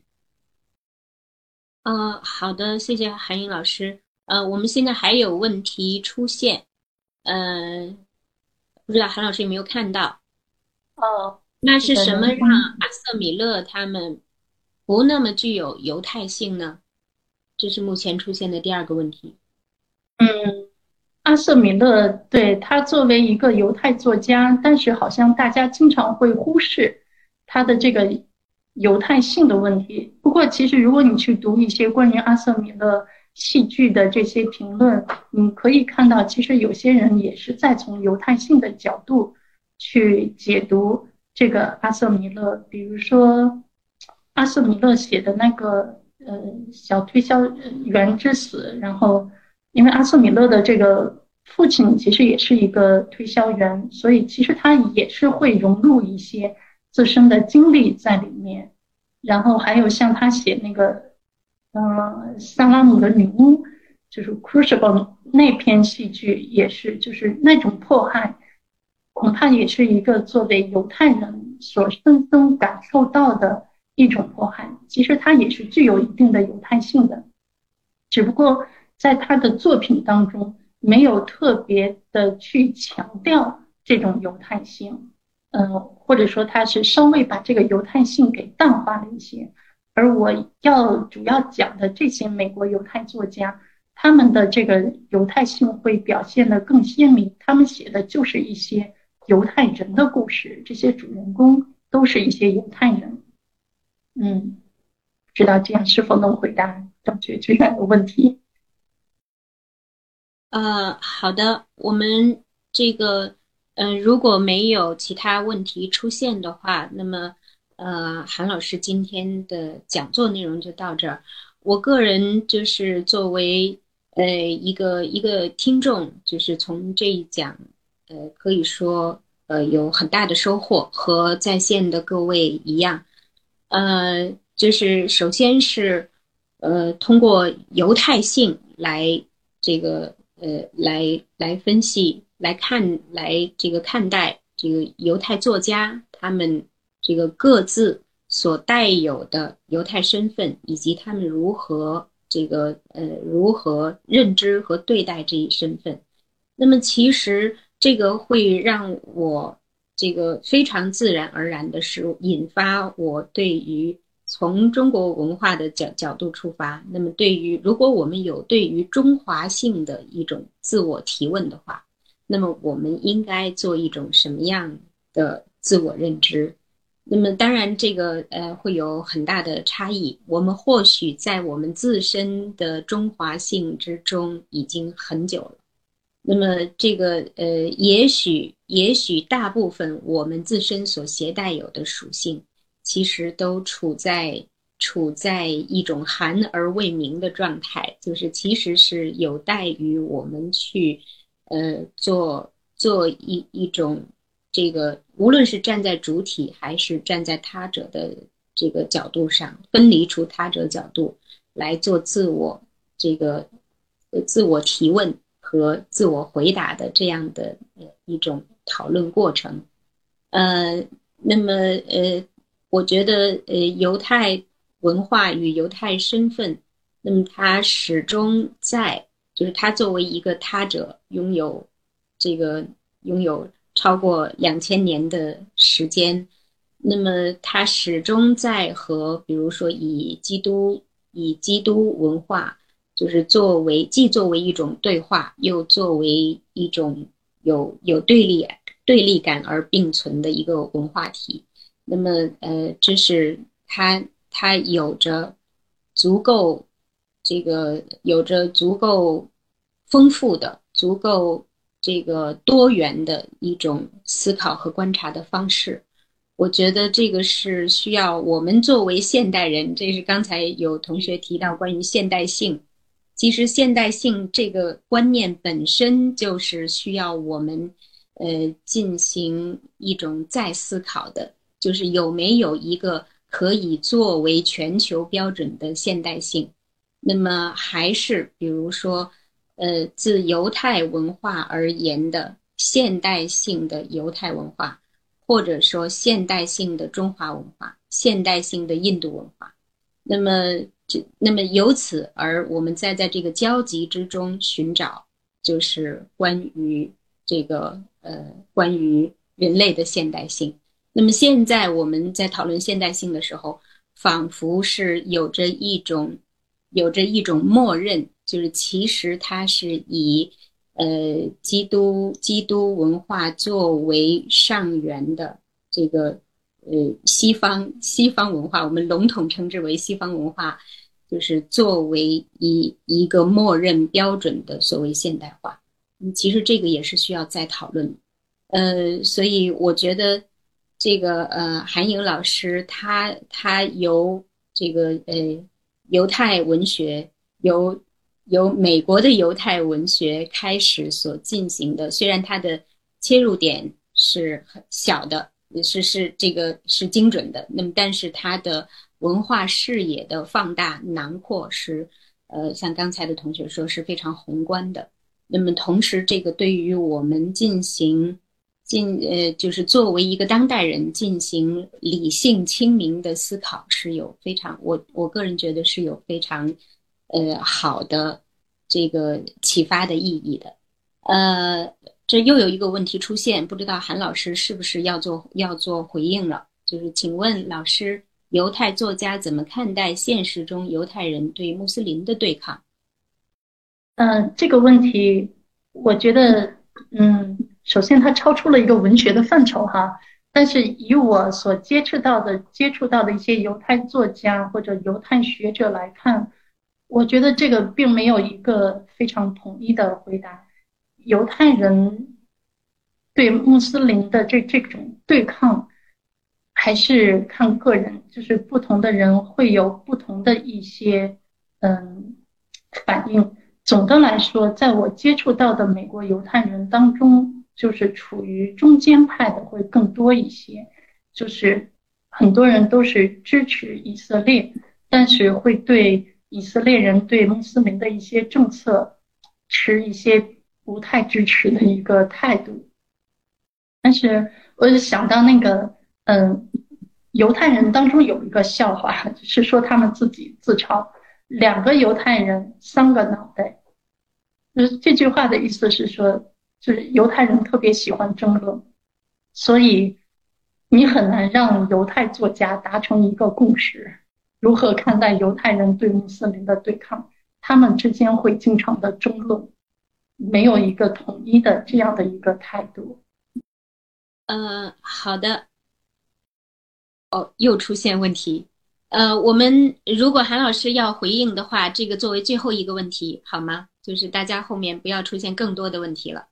好的，谢谢韩英老师。我们现在还有问题出现，呃，不知道韩老师有没有看到？ 哦， 那这个是什么让人工阿瑟米勒他们不那么具有犹太性呢？这是目前出现的第二个问题。 嗯，阿瑟米勒，对，他作为一个犹太作家，但是好像大家经常会忽视他的这个犹太性的问题。不过，其实如果你去读一些关于阿瑟米勒戏剧的这些评论，你可以看到，其实有些人也是在从犹太性的角度去解读这个阿瑟米勒。比如说，阿瑟米勒写的那个小推销员之死，然后。因为阿瑟米勒的这个父亲其实也是一个推销员，所以其实他也是会融入一些自身的经历在里面。然后还有像他写那个，萨拉姆的女巫，就是 Crucible 那篇戏剧，也是就是那种迫害，恐怕也是一个作为犹太人所深深感受到的一种迫害。其实它也是具有一定的犹太性的。只不过在他的作品当中没有特别的去强调这种犹太性，或者说他是稍微把这个犹太性给淡化了一些。而我要主要讲的这些美国犹太作家，他们的这个犹太性会表现得更鲜明，他们写的就是一些犹太人的故事，这些主人公都是一些犹太人。不知道这样是否能回答张觉这样的问题？ 好的，我们这个，如果没有其他问题出现的话，那么，韩老师今天的讲座内容就到这儿。我个人就是作为一个听众，就是从这一讲，可以说有很大的收获，和在线的各位一样。就是首先是通过犹太性来这个来分析来这个看待这个犹太作家他们这个各自所带有的犹太身份，以及他们如何认知和对待这一身份。那么其实这个会让我这个非常自然而然的是引发我对于从中国文化的角度出发，那么如果我们有对于中华性的一种自我提问的话，那么我们应该做一种什么样的自我认知？那么当然这个会有很大的差异，我们或许在我们自身的中华性之中已经很久了。那么这个也许大部分我们自身所携带有的属性，其实都处在一种含而未明的状态，就是其实是有待于我们去做一种这个，无论是站在主体还是站在他者的这个角度上，分离出他者角度来做自我提问和自我回答的这样的一种讨论过程。那么我觉得犹太文化与犹太身份，那么它始终就是它作为一个他者，拥有超过2000年的时间，那么它始终在和比如说以基督文化就是既作为一种对话，又作为一种有对立感而并存的一个文化体。那么这是它有着足够丰富的、足够这个多元的一种思考和观察的方式。我觉得这个是需要我们作为现代人，这是刚才有同学提到关于现代性。其实现代性这个观念本身就是需要我们进行一种再思考的，就是有没有一个可以作为全球标准的现代性。那么还是比如说自犹太文化而言的现代性的犹太文化，或者说现代性的中华文化，现代性的印度文化。那么由此而我们在这个交集之中寻找，就是关于人类的现代性。那么现在我们在讨论现代性的时候，仿佛是有着一种默认，就是其实它是以基督文化作为上源的这个西方文化，我们笼统称之为西方文化，就是作为一个默认标准的所谓现代化。其实这个也是需要再讨论的。所以我觉得这个韩颖老师他由这个犹太文学由美国的犹太文学开始所进行的，虽然它的切入点是很小的，是精准的，那么但是它的文化视野的放大囊括是像刚才的同学说是非常宏观的。那么同时这个对于我们就是作为一个当代人进行理性清明的思考是有非常我个人觉得是有非常好的这个启发的意义的。这又有一个问题出现，不知道韩老师是不是要做回应了，就是请问老师，犹太作家怎么看待现实中犹太人对穆斯林的对抗？ 这个问题我觉得首先它超出了一个文学的范畴哈，但是以我所接触到的一些犹太作家或者犹太学者来看，我觉得这个并没有一个非常统一的回答。犹太人对穆斯林的这种对抗还是看个人，就是不同的人会有不同的一些反应。总的来说，在我接触到的美国犹太人当中，就是处于中间派的会更多一些，就是很多人都是支持以色列，但是会对以色列人对穆斯林的一些政策持一些不太支持的一个态度。但是我就想到那个犹太人当中有一个笑话，是说他们自己自嘲2个犹太人3个脑袋，就是这句话的意思是说，就是犹太人特别喜欢争论，所以你很难让犹太作家达成一个共识，如何看待犹太人对穆斯林的对抗，他们之间会经常的争论，没有一个统一的这样的一个态度。 好的。又出现问题。我们如果韩老师要回应的话，这个作为最后一个问题好吗？就是大家后面不要出现更多的问题了。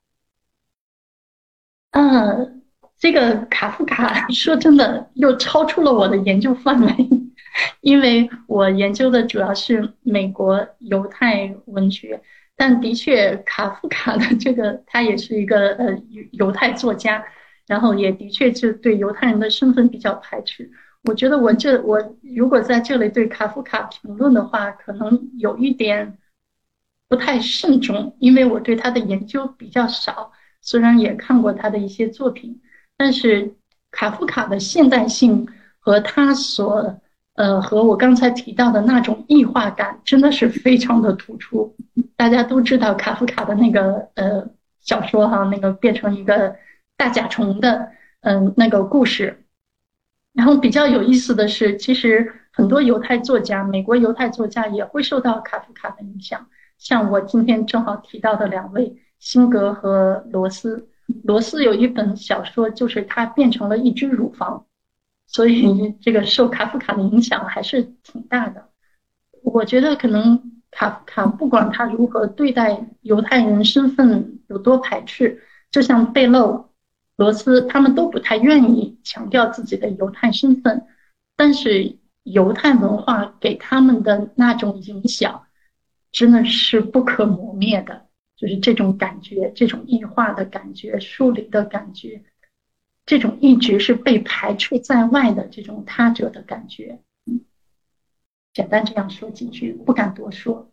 这个卡夫卡说真的又超出了我的研究范围，因为我研究的主要是美国犹太文学，但的确卡夫卡的这个他也是一个犹太作家，然后也的确是对犹太人的身份比较排斥。我觉得我如果在这里对卡夫卡评论的话，可能有一点不太慎重，因为我对他的研究比较少，虽然也看过他的一些作品，但是卡夫卡的现代性和他和我刚才提到的那种异化感真的是非常的突出。大家都知道卡夫卡的那个小说哈，那个变成一个大甲虫的那个故事， 然后比较有意思的是，其实很多犹太作家，美国犹太作家也会受到卡夫卡的影响。像我今天正好提到的两位，辛格和罗斯。罗斯有一本小说，就是他变成了一只乳房，所以这个受卡夫卡的影响还是挺大的。我觉得可能卡夫卡不管他如何对待犹太人身份有多排斥，就像贝勒、罗斯，他们都不太愿意强调自己的犹太身份，但是犹太文化给他们的那种影响，真的是不可磨灭的。就是这种感觉，这种异化的感觉，疏离的感觉，这种一直是被排除在外的这种他者的感觉。简单这样说几句，不敢多说。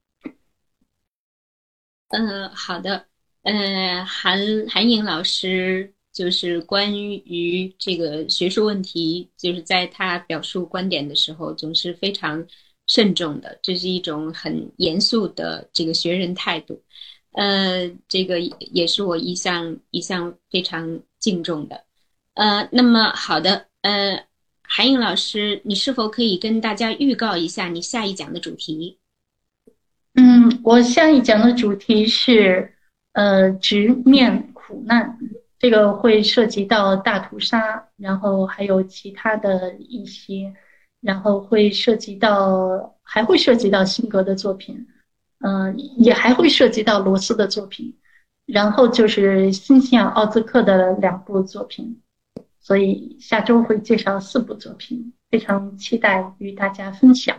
好的，韩颖老师就是关于这个学术问题，就是在他表述观点的时候，总是非常慎重的，这是一种很严肃的这个学人态度。这个也是我一向非常敬重的。那么好的，韩颖老师，你是否可以跟大家预告一下你下一讲的主题？ 我下一讲的主题是直面苦难，这个会涉及到大屠杀，然后还有其他的一些，然后还会涉及到辛格的作品，也还会涉及到罗斯的作品，然后就是新西亚奥兹克的两部作品，所以下周会介绍4部作品，非常期待与大家分享。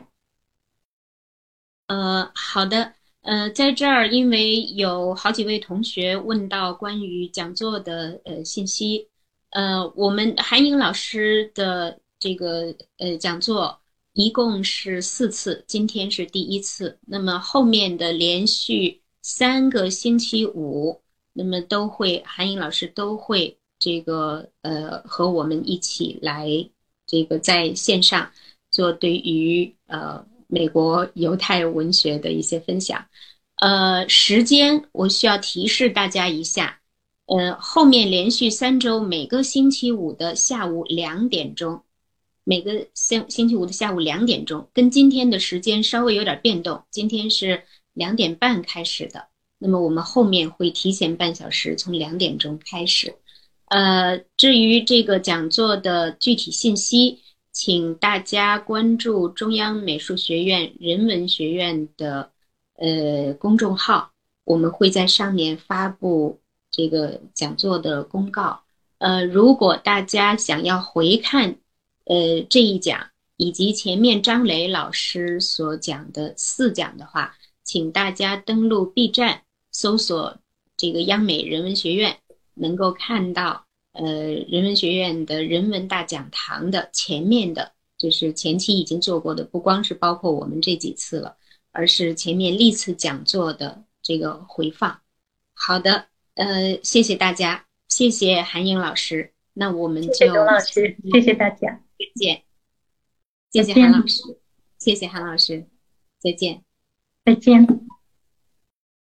好的，在这儿，因为有好几位同学问到关于讲座的信息，我们韩颖老师的这个讲座一共是4次，今天是第1次，那么后面的连续3个星期五，那么韩颖老师都会这个和我们一起来这个在线上做对于美国犹太文学的一些分享。时间我需要提示大家一下，后面连续3周，每个星期五的下午2点钟，每个星期五的下午2点钟，跟今天的时间稍微有点变动，今天是2点半开始的，那么我们后面会提前半小时，从2点钟开始。至于这个讲座的具体信息，请大家关注中央美术学院人文学院的公众号，我们会在上面发布这个讲座的公告。如果大家想要回看这一讲以及前面张磊老师所讲的4讲的话，请大家登录 B 站搜索这个央美人文学院，能够看到人文学院的人文大讲堂的前面的，就是前期已经做过的，不光是包括我们这几次了，而是前面历次讲座的这个回放。好的，谢谢大家，谢谢韩颖老师，那我们就谢谢董老师，谢谢大家， 再见。谢谢韩老师，谢谢韩老师，再见。 再见。